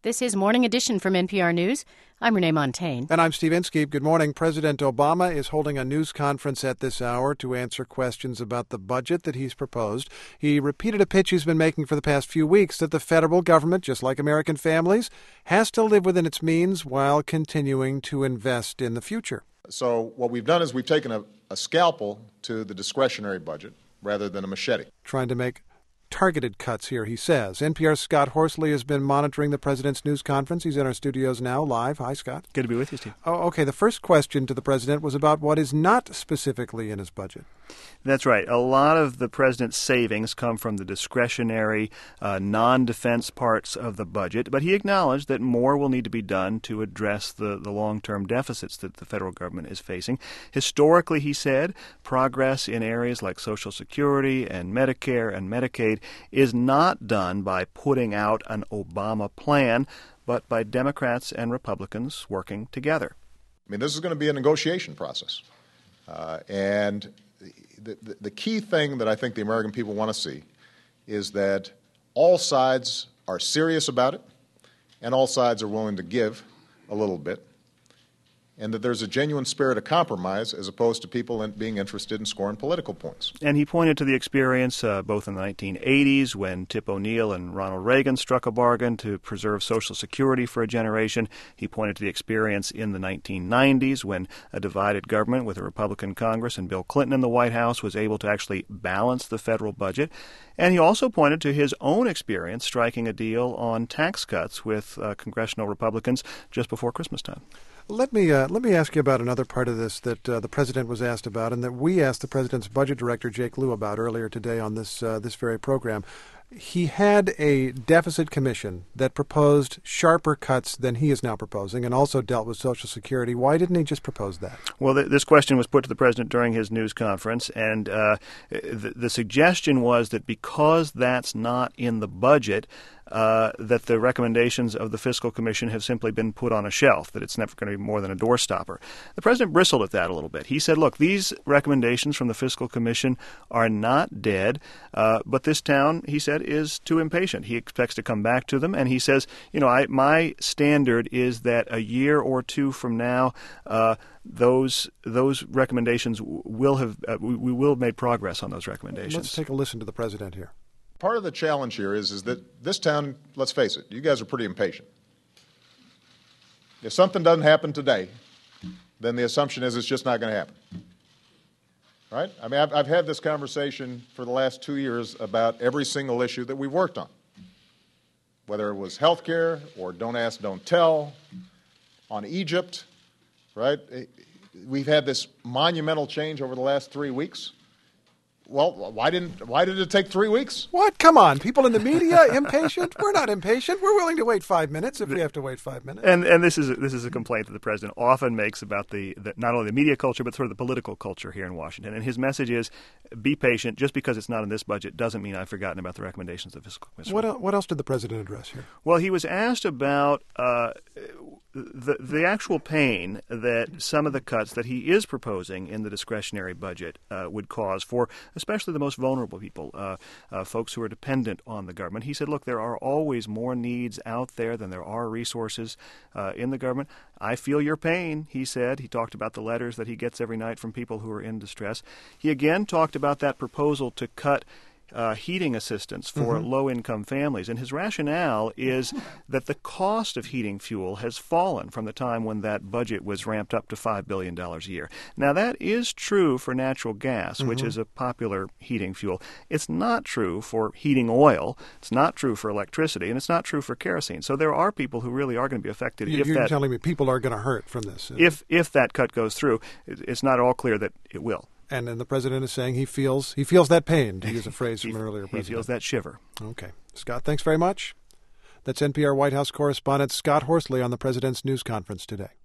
This is Morning Edition from NPR News. I'm Renee Montaigne. And I'm Steve Inskeep. Good morning. President Obama is holding a news conference at this hour to answer questions about the budget that he's proposed. He repeated a pitch he's been making for the past few weeks that the federal government, just like American families, has to live within its means while continuing to invest in the future. So what we've done is we've taken a scalpel to the discretionary budget rather than a machete. Trying to make targeted cuts here, he says. NPR's Scott Horsley has been monitoring the president's news conference. He's in our studios now, live. Hi, Scott. Good to be with you, Steve. Oh, okay. The first question to the president was about what is not specifically in his budget. That's right. A lot of the president's savings come from the discretionary, non-defense parts of the budget, but he acknowledged that more will need to be done to address the long-term deficits that the federal government is facing. Historically, he said, progress in areas like Social Security and Medicare and Medicaid is not done by putting out an Obama plan, but by Democrats and Republicans working together. I mean, this is going to be a negotiation process. And the key thing that I think the American people want to see is that all sides are serious about it and all sides are willing to give a little bit, and that there's a genuine spirit of compromise as opposed to people being interested in scoring political points. And he pointed to the experience both in the 1980s when Tip O'Neill and Ronald Reagan struck a bargain to preserve Social Security for a generation. He pointed to the experience in the 1990s when a divided government with a Republican Congress and Bill Clinton in the White House was able to actually balance the federal budget. And he also pointed to his own experience striking a deal on tax cuts with congressional Republicans just before Christmas time. Let me ask you about another part of this that the president was asked about, and that we asked the president's budget director, Jake Lew, about earlier today on this very program. He had a deficit commission that proposed sharper cuts than he is now proposing, and also dealt with Social Security. Why didn't he just propose that? Well, this question was put to the president during his news conference, and the suggestion was that because that's not in the budget, that the recommendations of the Fiscal Commission have simply been put on a shelf, that it's never going to be more than a doorstopper. The president bristled at that a little bit. He said, look, these recommendations from the Fiscal Commission are not dead, but this town, he said, is too impatient. He expects to come back to them, and he says, my standard is that a year or two from now, those recommendations will have we will have made progress on those recommendations. Let's take a listen to the president here. Part of the challenge here is that this town, let's face it, you guys are pretty impatient. If something doesn't happen today, then the assumption is it's just not going to happen. Right? I mean, I've had this conversation for the last 2 years about every single issue that we've worked on, whether it was health care or don't ask, don't tell, on Egypt, right? We've had this monumental change over the last 3 weeks. Well, why did it take 3 weeks? What? Come on. People in the media, impatient? We're not impatient. We're willing to wait 5 minutes if we have to wait 5 minutes. And this is a complaint that the president often makes about the not only the media culture, but sort of the political culture here in Washington. And his message is, be patient. Just because it's not in this budget doesn't mean I've forgotten about the recommendations of the Fiscal Commission. What else did the president address here? Well, he was asked about the actual pain that some of the cuts that he is proposing in the discretionary budget would cause for especially the most vulnerable people, folks who are dependent on the government. He said, look, there are always more needs out there than there are resources in the government. I feel your pain, he said. He talked about the letters that he gets every night from people who are in distress. He again talked about that proposal to cut heating assistance for low-income families. And his rationale is that the cost of heating fuel has fallen from the time when that budget was ramped up to $5 billion a year. Now, that is true for natural gas, which is a popular heating fuel. It's not true for heating oil. It's not true for electricity. And it's not true for kerosene. So there are people who really are going to be affected. You're telling me people are going to hurt from this? If that cut goes through, it's not at all clear that it will. And then the president is saying he feels that pain, to use a phrase from an earlier president. He feels that shiver. Okay. Scott, thanks very much. That's NPR White House correspondent Scott Horsley on the president's news conference today.